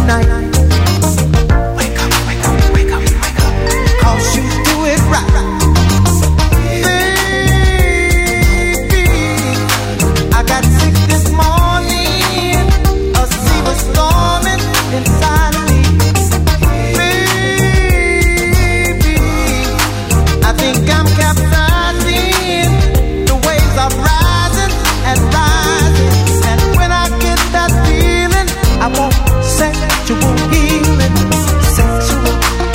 tonight. Wake up, wake up, wake up, wake up. 'Cause you do it right. Baby, I got sick this morning. A sea was storming inside of me. Baby, I think I'm capsizing. The waves are rising and rising. And when I get that feeling, I want sexual healing. Sexual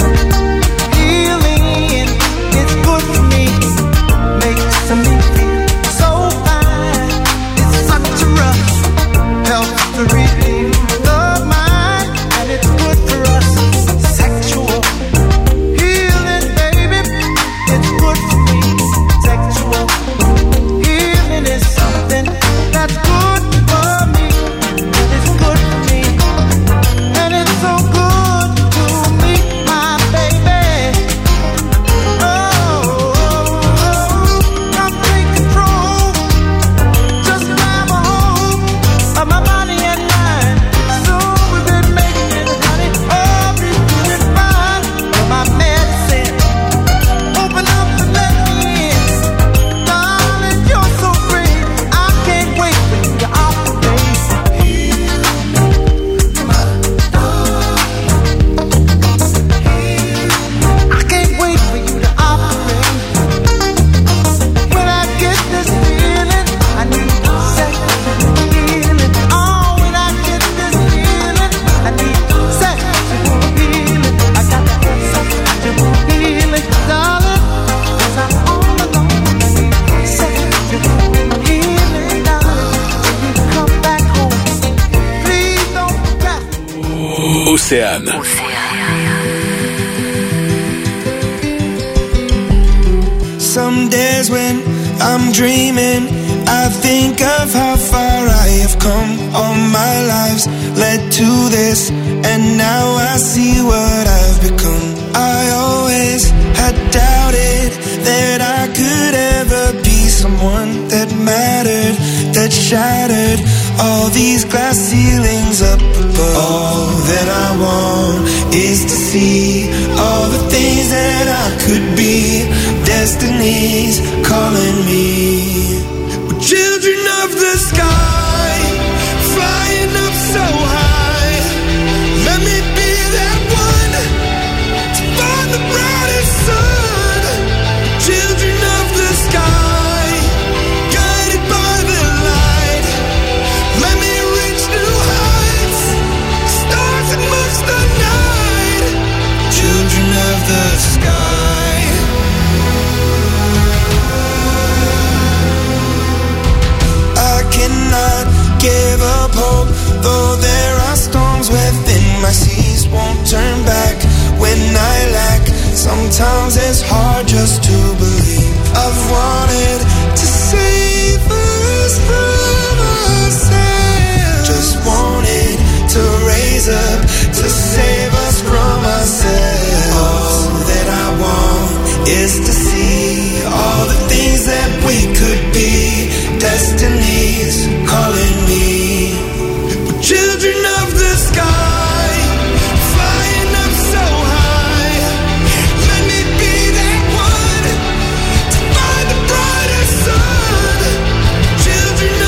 healing is good for me. Makes me feel so fine. It's such a rush. Helps to relieve the mind. And it's good for us. Sexual healing, baby. It's good for me. Sexual healing is something that's good for me. It's good for me. And it's so good to me, my baby. Oh, come take control. Just grab a hold of my body and mind. So we've been making it, honey. Oh, we're doing fine. You're my medicine. Open up and let me in. Darling, you're so great. I can't wait for you to operate. I can't wait for you to operate. When I get this feeling, I need sexual healing. Oh, when I get this feeling, I need sexual healing. I got to get sexual healing, darling. 'Cause I'm all alone. I need sexual healing, darling. When you come back home, please don't cry. Océane. Some days when I'm dreaming, I think of how far I have come. All my lives led to this, and now I see what I've become. I always had doubted that I could ever be someone that mattered, that shattered all these glass ceilings up above. All that I want is to see all the things that I could be. Destiny's calling me. We're children of the sky, flying up so high. Let me be that one to find the brightest sun. Children of the sky, guided by the light. Let me reach new heights, stars amongst the night. Children of the sky. I cannot give up hope, though there are storms within my seas. Won't turn back when I lack. Sometimes it's hard just to believe. I've wanted to save us from ourselves. Just wanted to raise up to save us from ourselves. All that I want is to see all the things that we could be. Destiny's calling me. We're children of the sky, flying up so high. Let me be that one to find the brightest sun. Children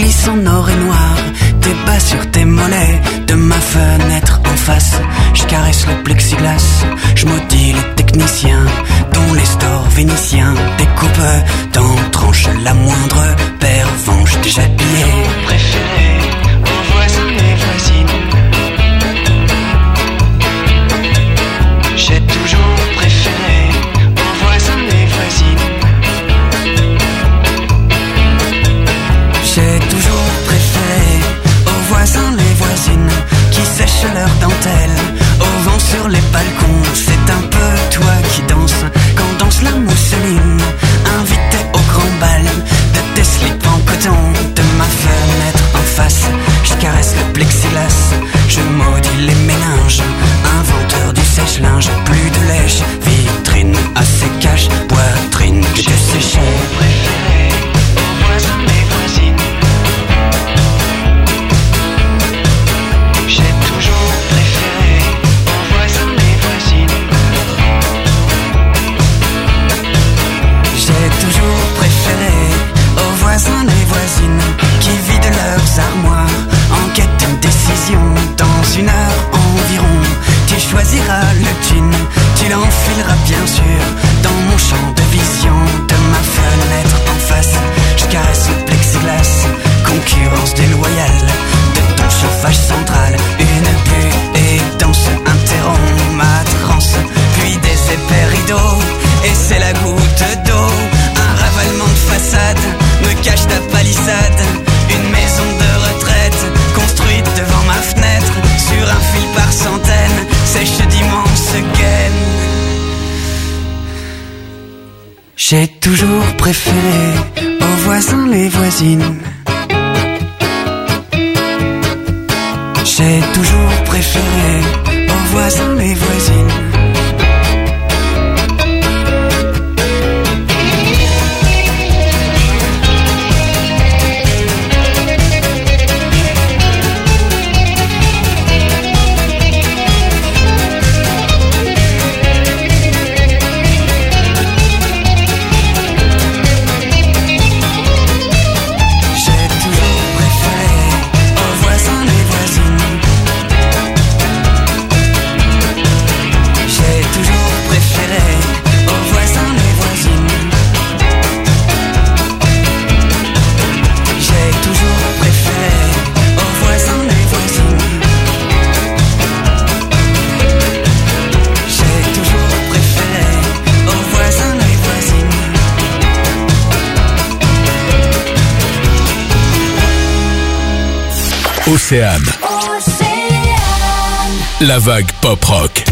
glisse en or et noir, tes bas sur tes mollets. De ma fenêtre en face, je caresse le plexiglas. Je maudis les techniciens, dont les stores vénitiens. Découpe dans tranche la moindre pervenche déjà pillée. Préféré aux voisins et voisines. J'ai toujours préféré aux voisins et voisines. J'ai toujours préféré aux voisins et voisines qui sèchent leurs dentelles au vent sur les balcons. C'est un peu toi qui danses quand danse la mousseline. Invité au grand bal de tes slips en coton. De ma fenêtre en face, je caresse le plexiglas. Je maudis les méninges, inventeur du sèche-linge. Plus de lèche, vitrine à sécage, poitrine que tu séchais. Préféré aux voisins et voisines. J'ai toujours préféré aux voisins et voisines. J'ai toujours préféré aux voisins et voisines qui vident leurs armoires en quête d'une décision. Dans une heure environ, tu choisiras le jean, tu l'enfileras bien sûr dans mon champ de vision. De ma fenêtre en face, je caresse le plexiglas. Concurrence déloyale de ton chauffage central. Une buée danse interrompt ma transe, puis des épais rideaux, et c'est la goutte d'eau. Un ravalement de façade me cache ta palissade. Une maison de retraite construite devant ma fenêtre, sur un fil par centaines, sèche d'immenses gaines. J'ai toujours préféré aux voisins les voisines. J'ai toujours préféré aux voisins les voisines. Océane. La vague pop-rock.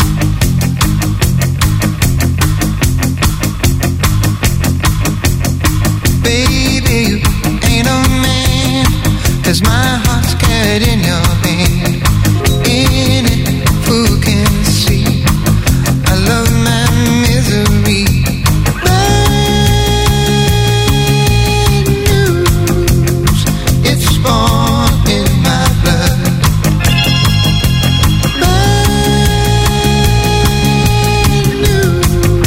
Baby, you ain't a man, 'cause my heart's carried in your hand. In it, who can see? I love my misery. Bad news, it's born in my blood. Bad news.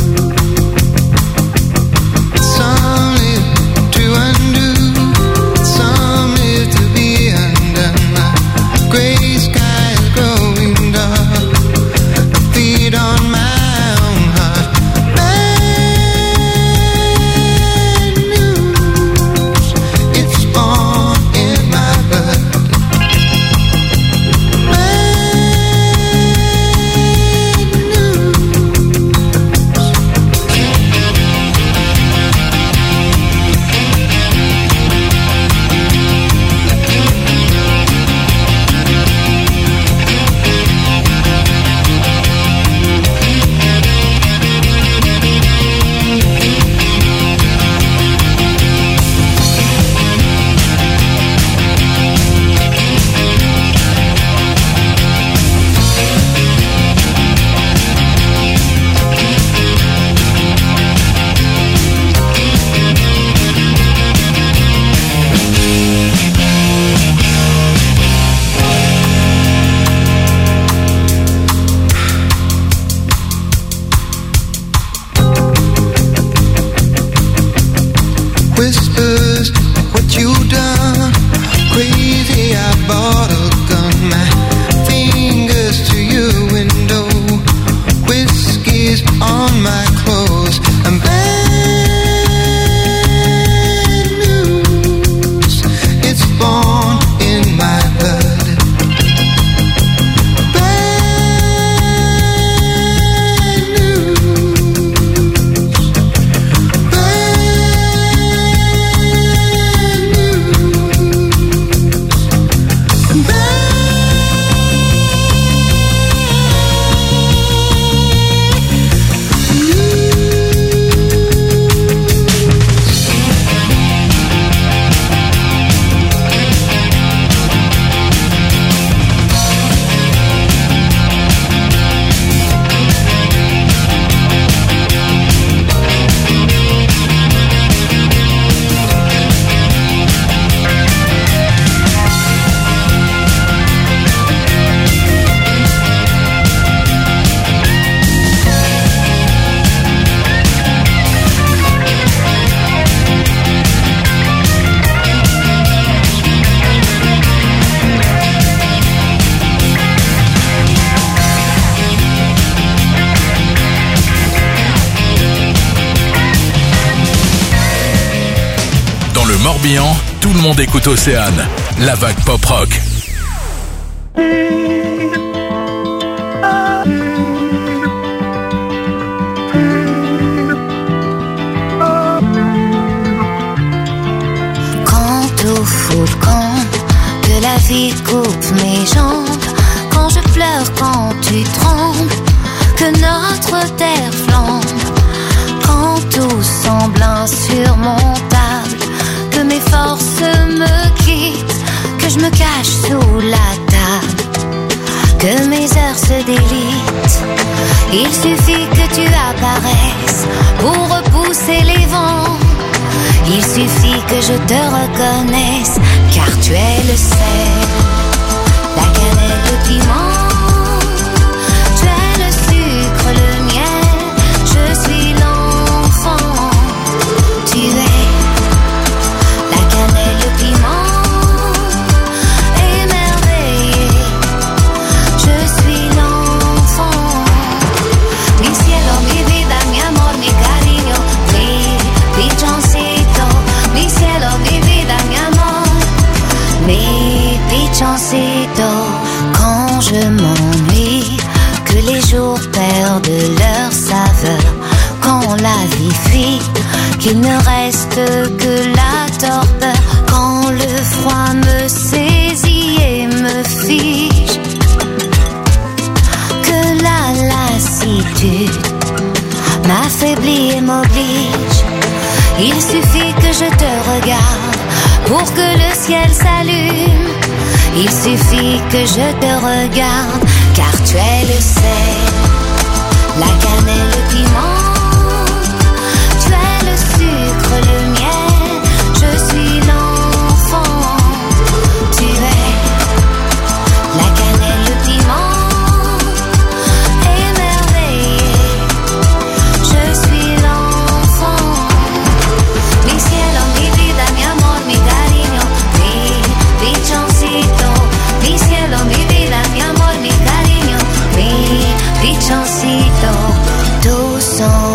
Some live to undo, some live to be undone. My Morbihan, tout le monde écoute Océane. La vague pop rock. Quand au volcan que la vie coupe mes jambes, quand je pleure, quand tu trembles, que notre terre flambe, quand tout semble insurmontable, que mes forces me quittent, que je me cache sous la table, que mes heures se délitent. Il suffit que tu apparaisses pour repousser les vents. Il suffit que je te reconnaisse, car tu es le sel, la cannelle, le piment. Tu es le sucre, le miel, je suis l'enfant. Tu es la cannelle, le piment, émerveillé. Je suis l'enfant. Mi cielo, mi vida, mi amor, mi cariño, mi pichoncito. Mi cielo, mi vida, mi amor, mi pichoncito. Quand je m'ennuie, que les jours perdent leur saveur, quand la vie fuit, qu'il ne reste que la torpeur, quand le froid me saisit et me fige, que la lassitude m'affaiblit et m'oblige. Il suffit que je te regarde pour que le ciel s'allume. Il suffit que je te regarde, car tu es le sel, la cannelle, le piment. Tu es le sucre, le miel, je suis l'enfant. Tu es la cannelle, le piment, émerveillé. Je suis l'enfant. Mi cielo, mi vida, mi amor, mi cariño, mi pichoncito. Mi cielo, mi vida, mi amor, mi cariño, mi pichoncito. Tous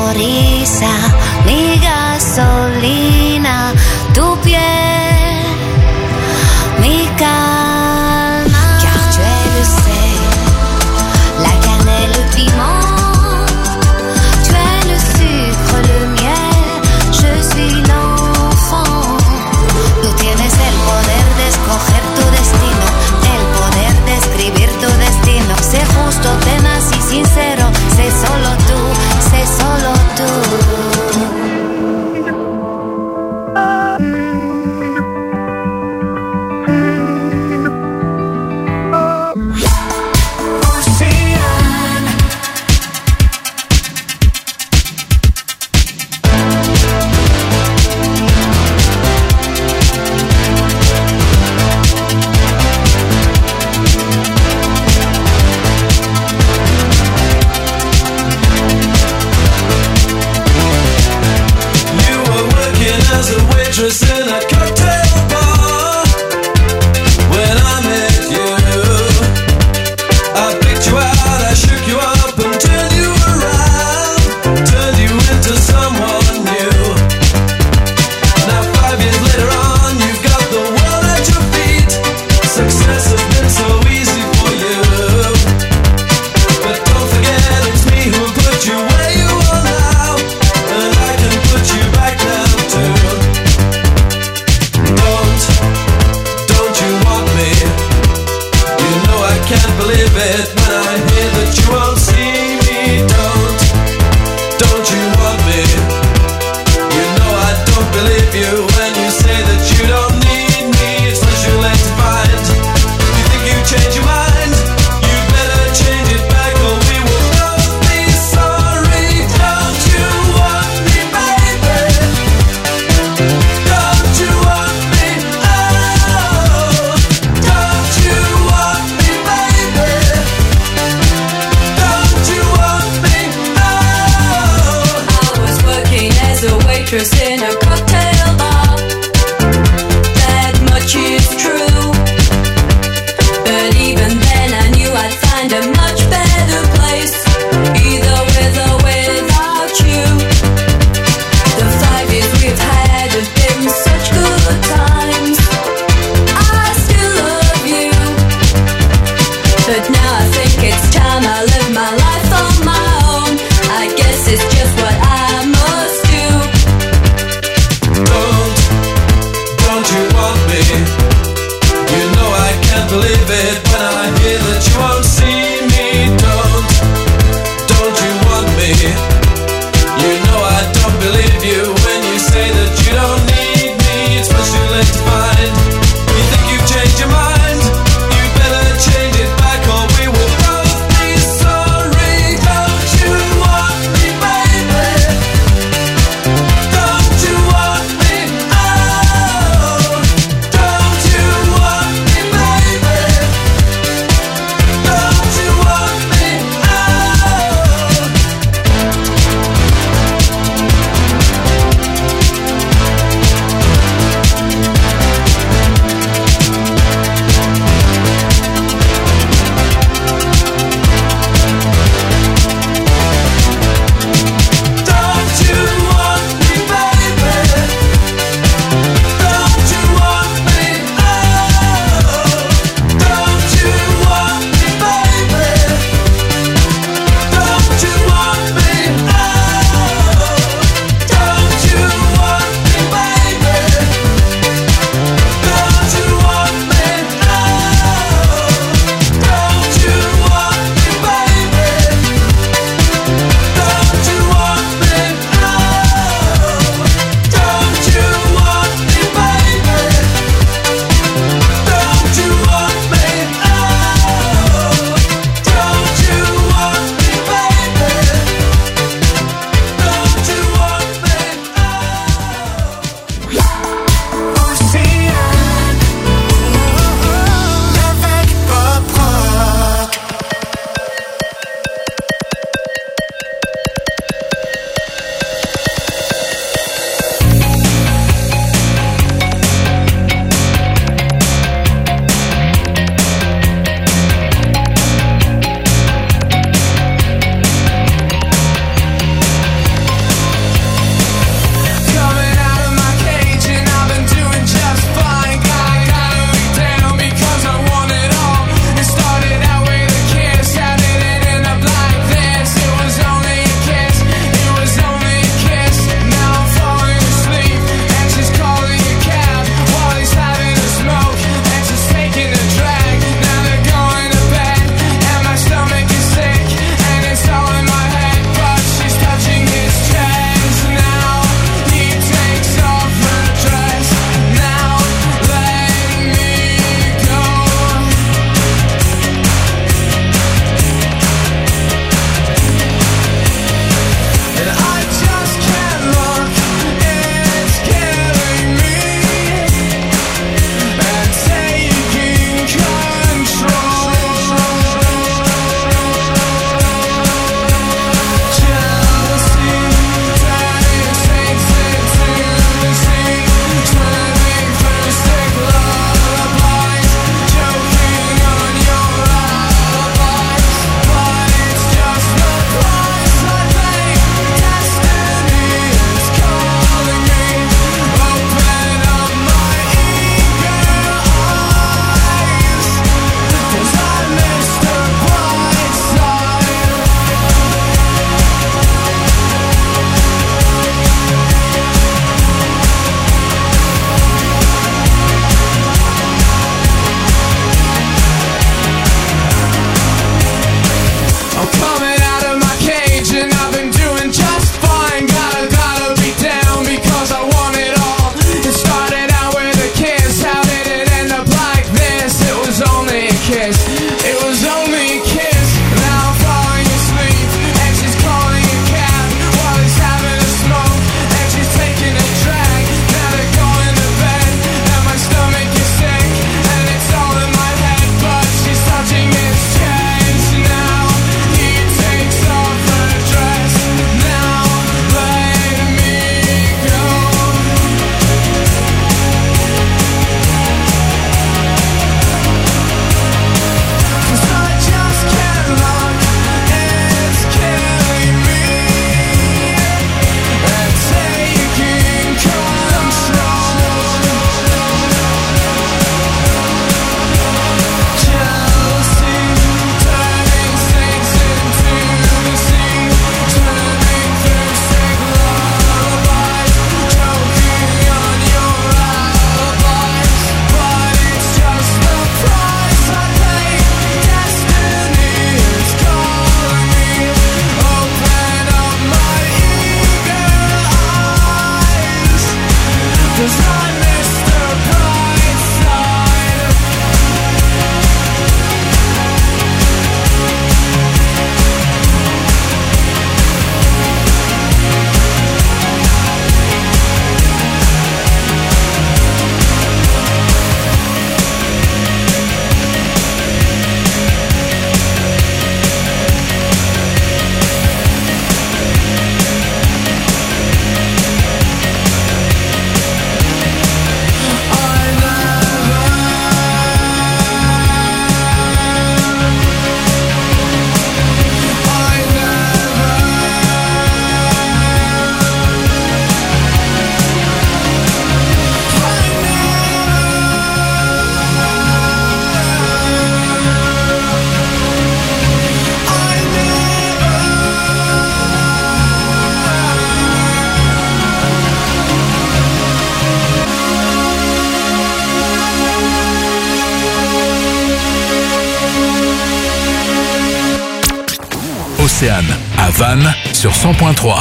Océane, à Vannes, sur 100.3.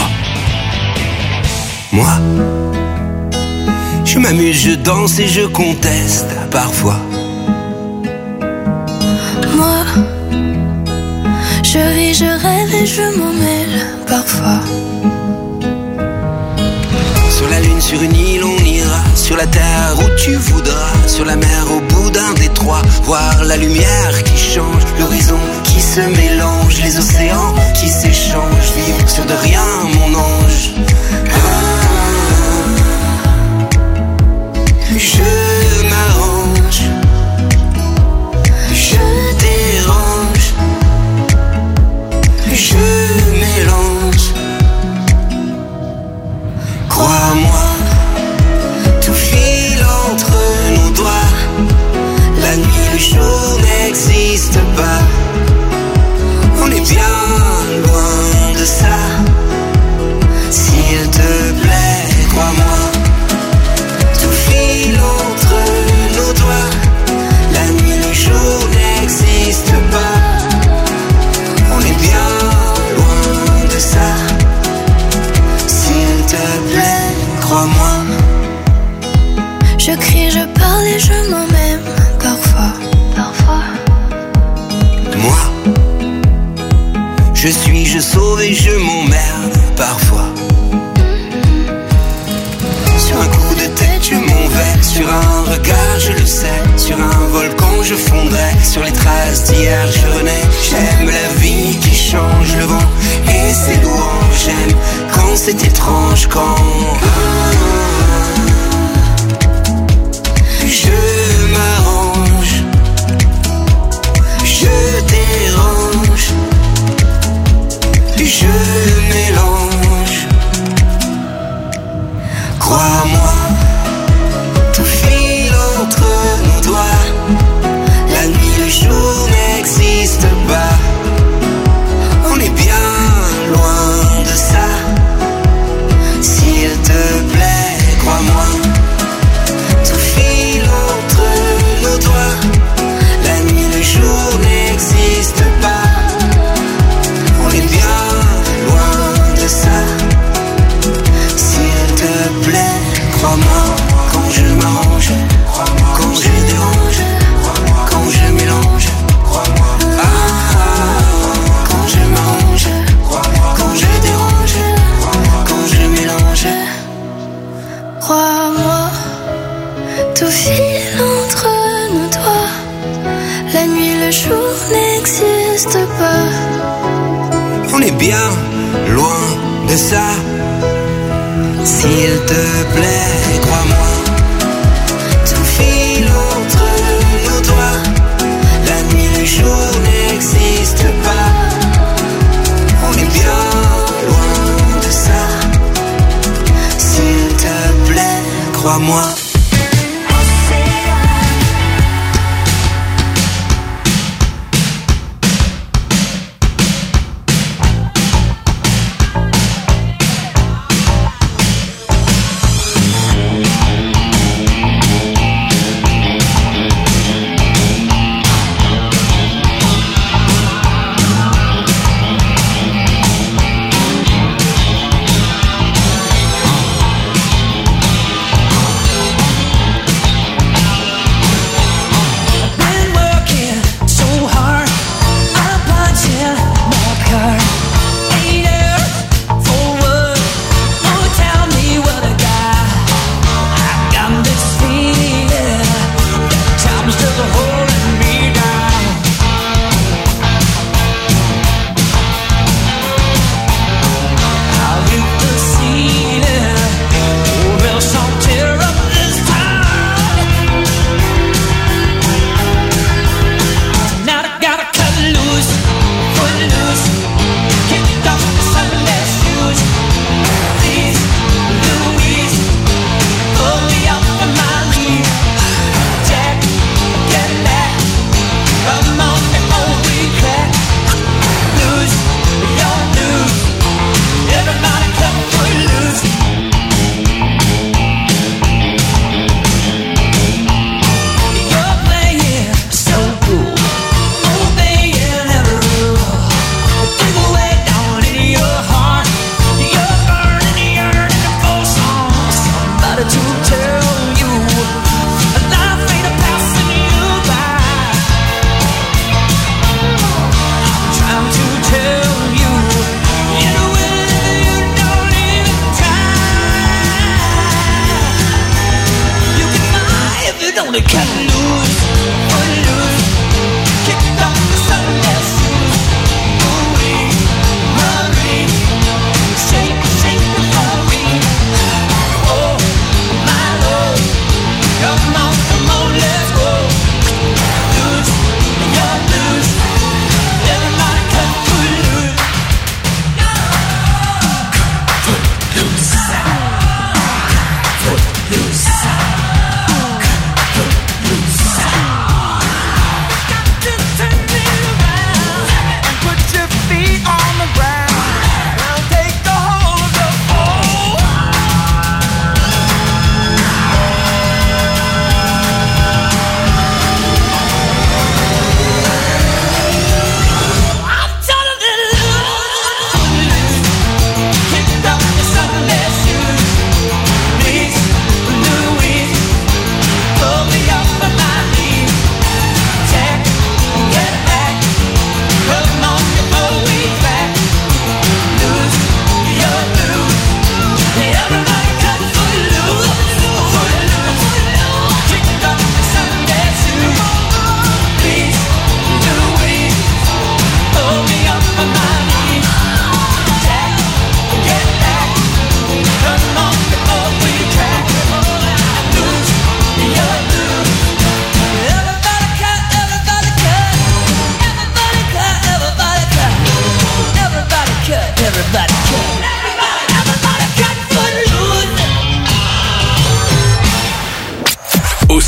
Moi, je m'amuse, je danse et je conteste parfois. Moi, je ris, je rêve et je m'en mêle parfois. Sur la lune, sur une île, on ira. Sur la terre où tu voudras. Sur la mer, au bout d'un détroit. Voir la lumière qui change, l'horizon qui se mélange, les océans qui s'échangent. Vivre sur de rien, mon ange. Je m'arrange, je dérange, je mélange. Crois-moi, tout file entre nos doigts. La nuit, le jour n'existe pas. On est bien loin de ça. S'il te plaît, crois-moi. Tout file entre nos doigts. La nuit, le jour n'existe pas. On est bien loin de ça. S'il te plaît, crois-moi. Je crie, je parle et je m'en même parfois. Moi, je suis, je sauve et je m'emmerde parfois. Sur un coup de tête, je m'envole. Sur un regard, je le sais. Sur un volcan, je fondrais. Sur les traces d'hier, je renais. J'aime la vie qui change, le vent et ses louanges. J'aime quand c'est étrange, quand je m'arrange, je dérange, je mélange. Crois-moi, tout file entre nos doigts. La nuit, le jour n'existe pas. On est bien loin de ça. S'il te plaît, crois-moi. Tout file entre nos doigts. La nuit, le jour n'existe pas. On est bien loin de ça. S'il te plaît, crois-moi. Quand je m'arrange, quand je dérange, quand je mélange, quand je m'arrange, quand je dérange, quand je mélange. Crois-moi, tout file entre nos doigts. La nuit, le jour n'existe pas. On est bien loin de ça. S'il te plaît, crois-moi. Tout file entre nos doigts. La nuit, le jour n'existe pas. On est bien loin de ça. S'il te plaît, crois-moi.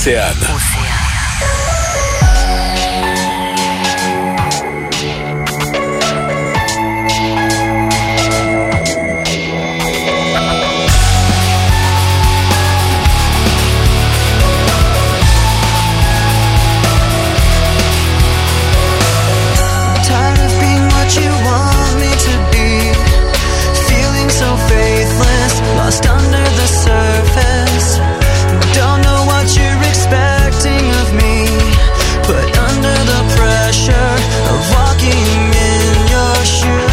Océane. Lost under the surface. Don't know what you're expecting of me. Put under the pressure of walking in your shoes.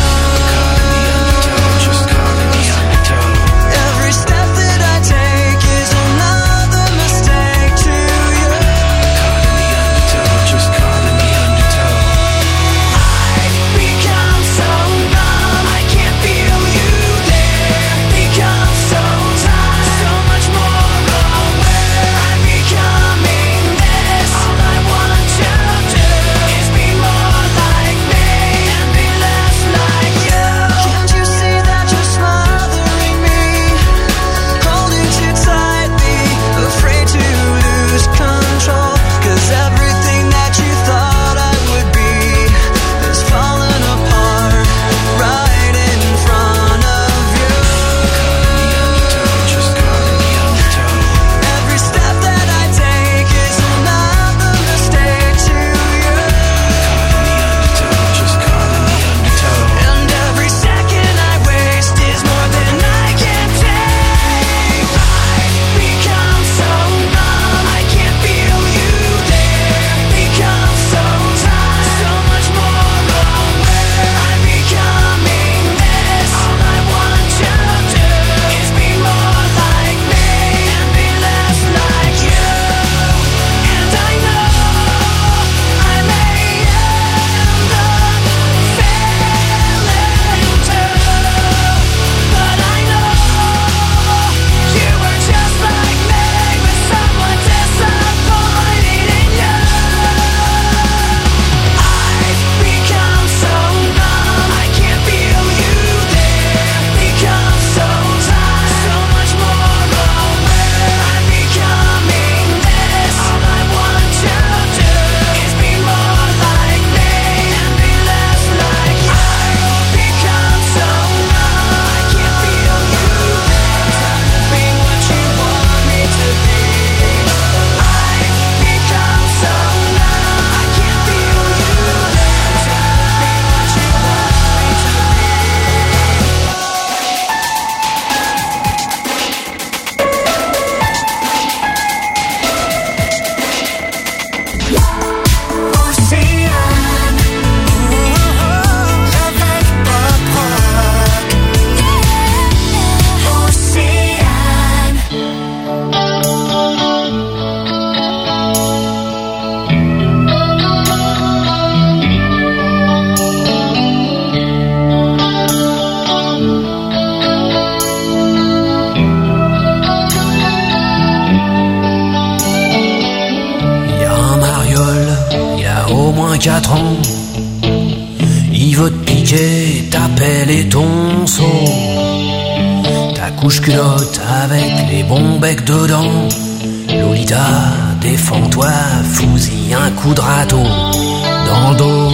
Every step that I take is another mistake to you. Just caught in the undertow. I've become so numb, I can't feel you there. Become so tired, so much more aware. I'm becoming this. All I want to do is be more like me and be less like you. Can't you see that you're smothering me? Holding too tightly, afraid to lose control. 'Cause everything that you thought I would be is falling apart right in front of you. Every step that I take is another mistake to you. And every second I waste is more than I can take. I've become so numb, I can't feel you there. Become so tired, so much more aware. I'm becoming this. All I want to do is be more like me and be less like you. And I know I may end up failing too, but I know you were just like me, with someone disappointed in you. I've become so numb, I can't feel you there. Become so tired, so much more aware. I'm becoming this. All I want to do is be more like me and be less like you. I've become so numb, I can't feel you there. Trying to be what you want me to be. I've become so numb, I can't feel you there. Trying to be what you want me to be. Y'a un mariole, y'a au moins 4 ans. Il veut te piquer ta pelle et ton seau. Ta couche culotte avec les bons becs dedans. Lolita, défends-toi, fous-y un coup de râteau dans le dos.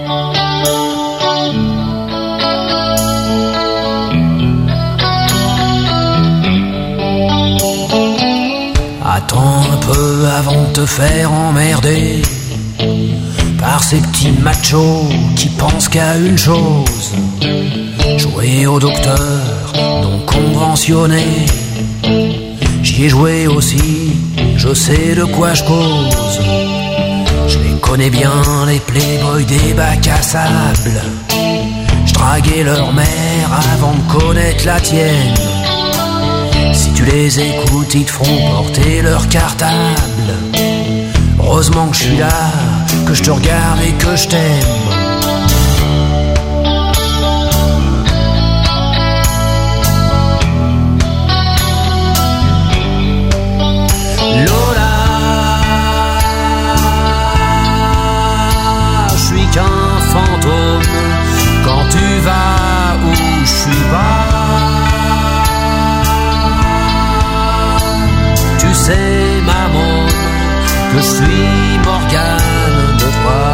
Attends un peu avant de te faire emmerder par ces petits machos qui pensent qu'à une chose: jouer au docteur non conventionné. J'y ai joué aussi, je sais de quoi je cause. Je les connais bien, les playboys des bacs à sable. Je draguais leur mère avant de connaître la tienne. Si tu les écoutes, ils te feront porter leur cartable. Heureusement que je suis là, que je te regarde et que je t'aime. Lola, je suis qu'un fantôme quand tu vas où je suis pas. Tu sais, maman, je suis Morgane de toi.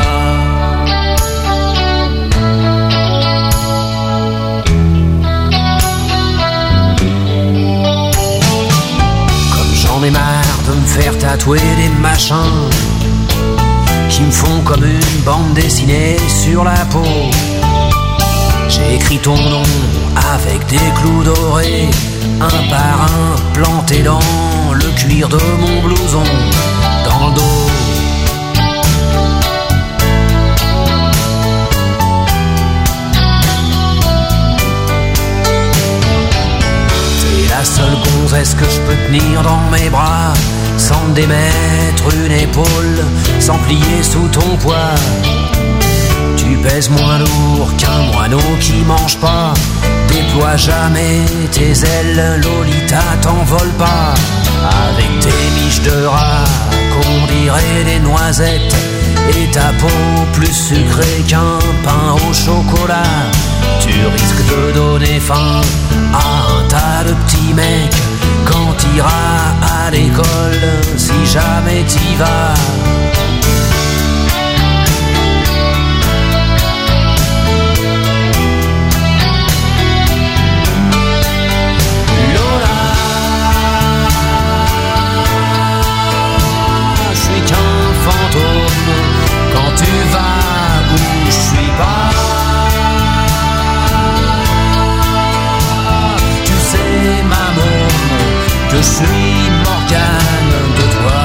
J'en ai marre de me faire tatouer des machins qui me font comme une bande dessinée sur la peau. J'ai écrit ton nom avec des clous dorés, un par un planté dans le cuir de mon blouson, dans le dos. La seule gonzesse que je peux tenir dans mes bras, sans me démettre une épaule, sans plier sous ton poids. Tu pèses moins lourd qu'un moineau qui mange pas. Déploie jamais tes ailes, Lolita, t'envole pas. Avec tes miches de rat, qu'on dirait des noisettes, et ta peau plus sucrée qu'un pain au chocolat. Tu risques de donner faim à un tas de petits mecs quand t'iras à l'école, si jamais t'y vas. Lola, je suis qu'un fantôme quand tu vas où je suis pas. Ma môme, je suis Morgane de toi.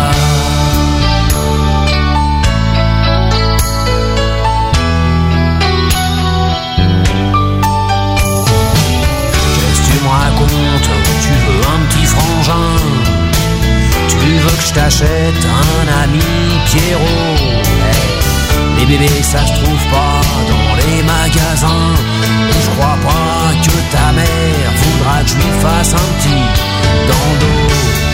Qu'est-ce que tu me racontes? Tu veux un petit frangin? Tu veux que je t'achète un ami Pierrot? Hey, les bébés ça se trouve pas dans les magasins. Je crois pas que ta mère voudra que je lui fasse un petit dans le dos.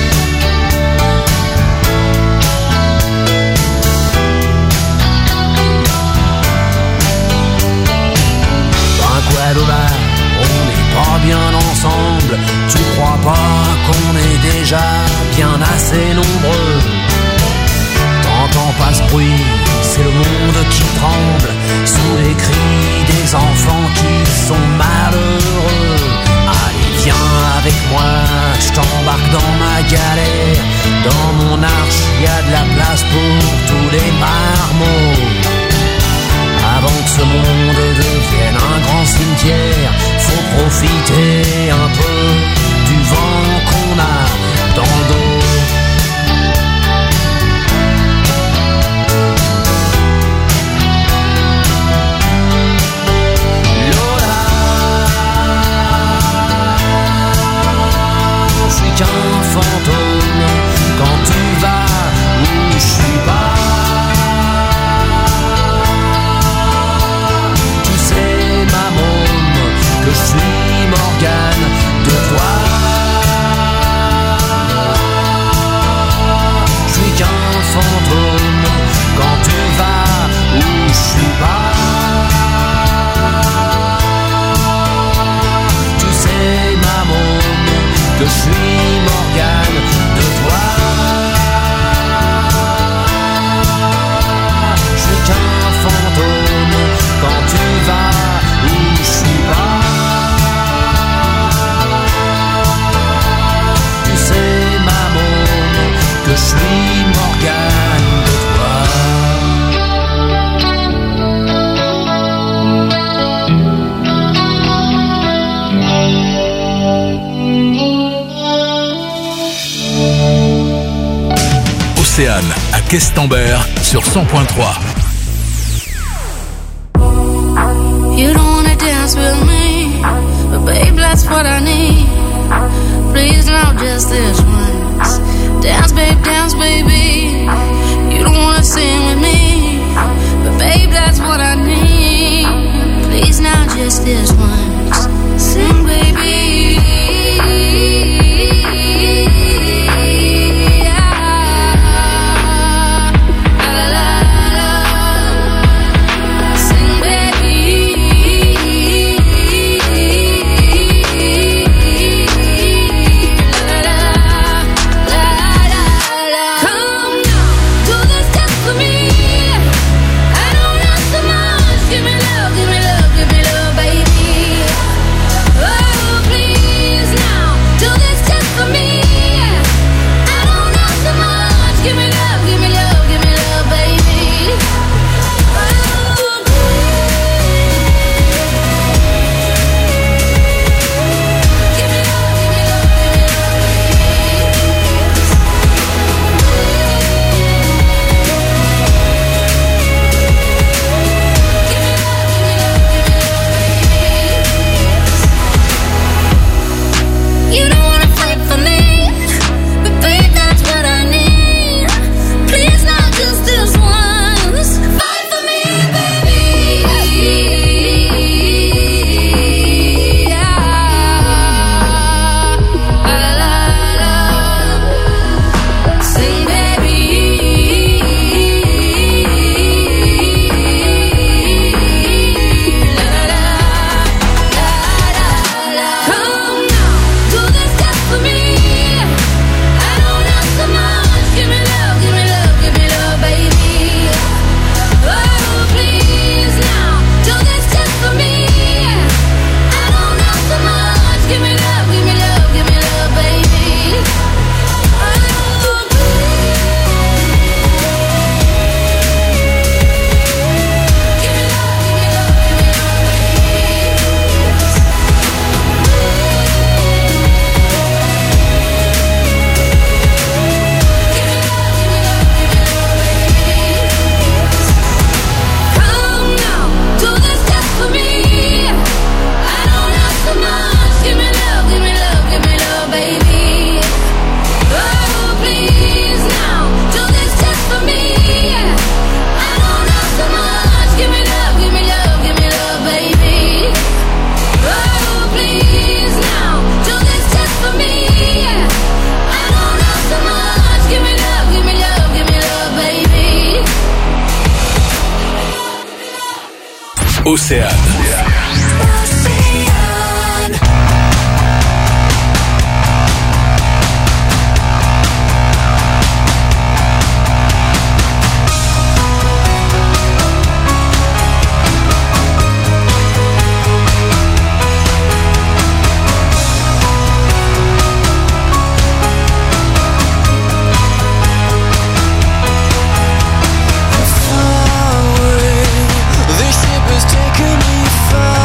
Ben quoi Lola, on n'est pas bien ensemble. Tu crois pas qu'on est déjà bien assez nombreux? T'entends pas ce bruit, c'est le monde qui tremble sous les cris des enfants qui sont malheureux. Allez viens avec moi, je t'embarque dans ma galère. Dans mon arche, y a de la place pour tous les marmots. Avant que ce monde devienne un grand cimetière, faut profiter un peu du vent qu'on a dans le dos. Qu'un fantôme quand tu vas où je suis pas. Tu sais ma môme que je suis Morgane de toi. Je suis qu'un fantôme quand tu vas où je suis pas. Tu sais ma môme que je suis Morgane de toi. Je suis qu'un fantôme quand tu vas où je suis pas. Tu sais ma môme que je suis Morgane de toi. Océane à Questembert sur 100.3. You don't wanna dance with me, but babe, that's what I need. Please now just this once. Dance, baby. You don't wanna sing with me, but babe, that's what I need. Please now just this once. Sing, baby. Come now. Océane. Taking me far.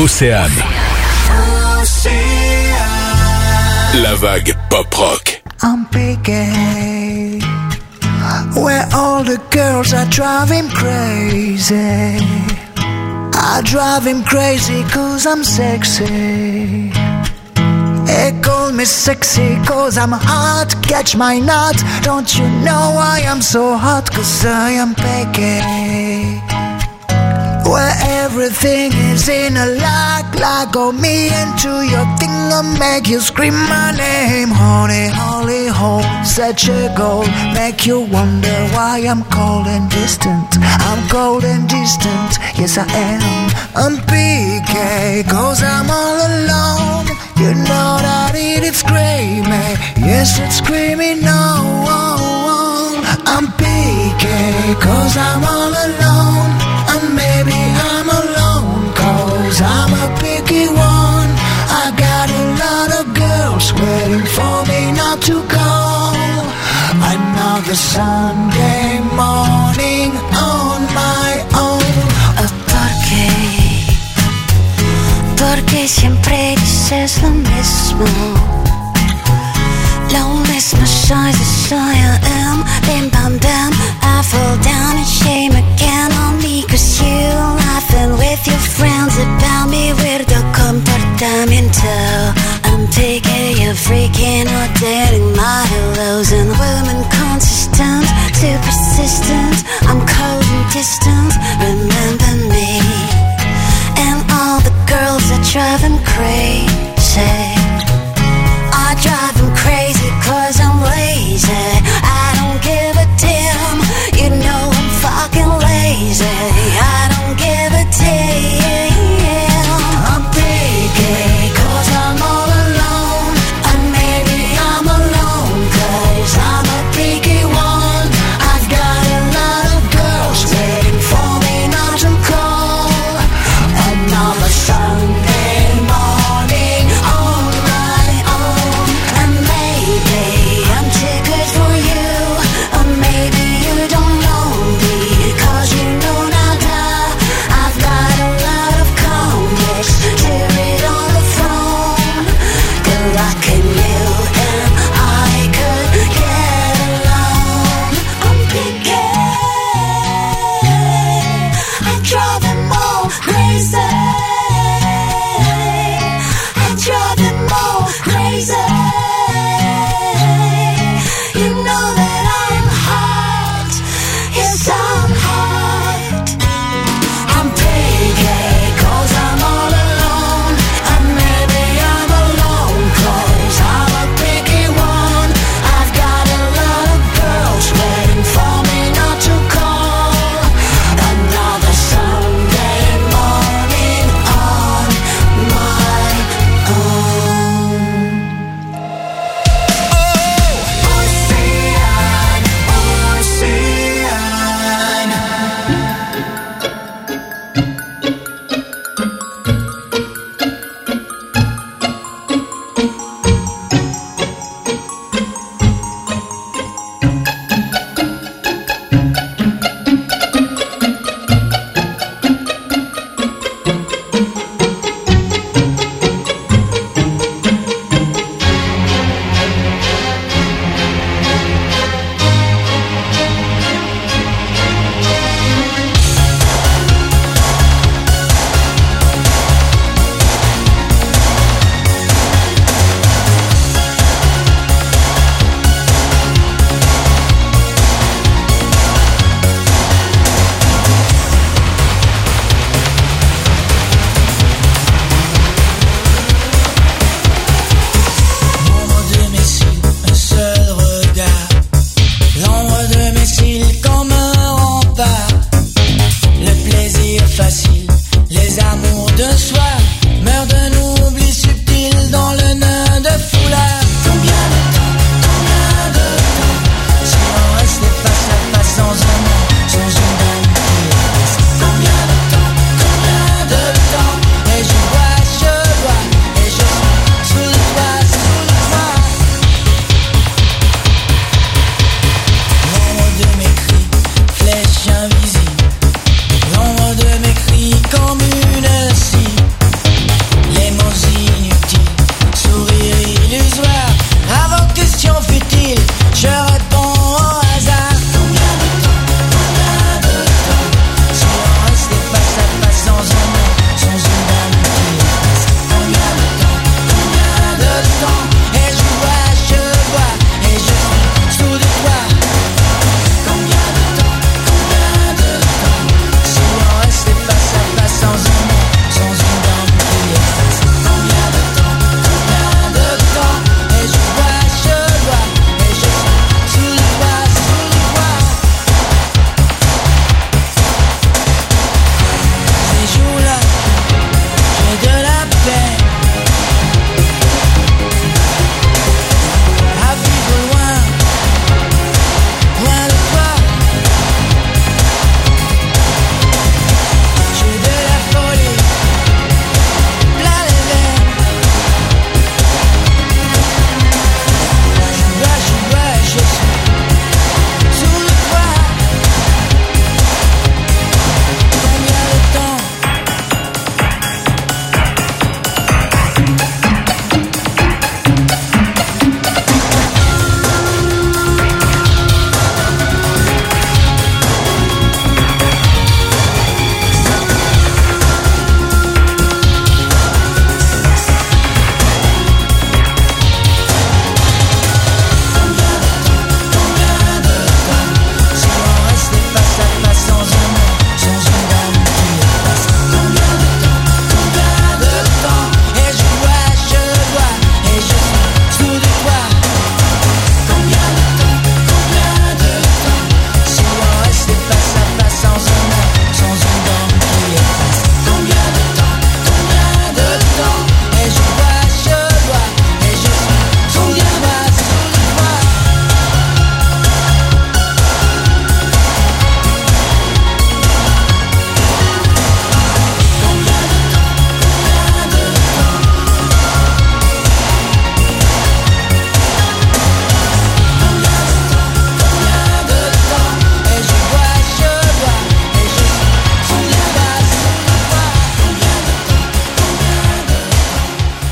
Océane. La vague pop-rock. I'm picky, where all the girls are driving crazy. I drive him crazy 'cause I'm sexy. They call me sexy 'cause I'm hot. Catch my nut. Don't you know why I'm so hot? 'Cause I am picky, where everything is in a lock. Go me into your thing and make you scream my name. Honey, holy hole, such a goal. Make you wonder why I'm cold and distant. I'm cold and distant, yes I am. I'm PK, 'cause I'm all alone. You know that it's screaming, yes it's screaming no. I'm PK, 'cause I'm all alone. And maybe I'm alone 'cause I'm a picky one. I got a lot of girls waiting for me not to go. Another Sunday morning on my own. Porque siempre dices lo mismo. Loneliness shines as I am. Bim bam bam, I fall down in shame again on me 'cause you laughing with your friends about me. Weirdo comportamiento. I'm taking you freaking out, dating my hellos and women consistent, too persistent. I'm cold and distant. Remember me and all the girls that drive him crazy.